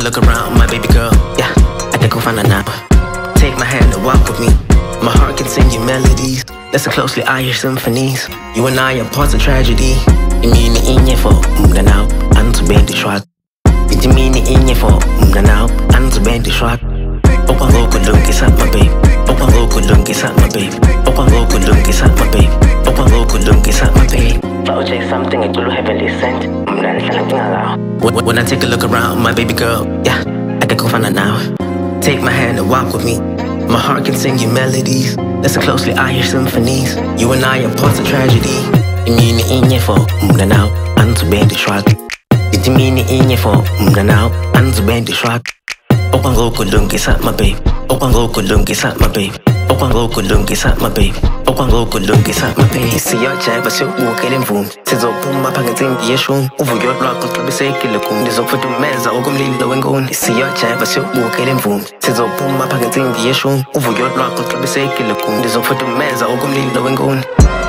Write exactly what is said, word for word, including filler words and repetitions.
look around, my baby girl. Yeah, I think we'll find a now. Take my hand and walk with me. My heart can sing you melodies. Listen closely, I hear symphonies. You and I are parts of tragedy. You mean it in your fault, mna now, and to bend the shrug. You mean it in your fault, mna now, and to bend the shrug. Oh, one go kulung is at my babe. Oh, one go kulung is at my babe. Oh, one go kulung is at my babe. Oh, one go kulung is at my babe. I'll check something and you'll heavenly sent. When, when I take a look around, my baby girl, yeah, I can go find her now. Take my hand and walk with me. My heart can sing you melodies. Listen closely, I hear symphonies. You and I are parts of tragedy. You mean it in your fault, mna now, and to bend the shrug. You mean it in your fault, mna now, and to bend the shrug. Oh, one go kulung is at my babe. Oh, one go kulung is at my babe. Oh, one go kulung is at my babe. Oh, one go kulung is at my babe. See your jab, but you walk in boom. Tis up boom, my packet in the shroom. Over your rock, I'll be say kill a coon. This up for the mess, I'll go low and goon. See your jab, but you walk in boom. Tis up boom, my packet in the shroom. Over your rock, I'll be say kill a coon. This up for the mess, I'll go low and goon.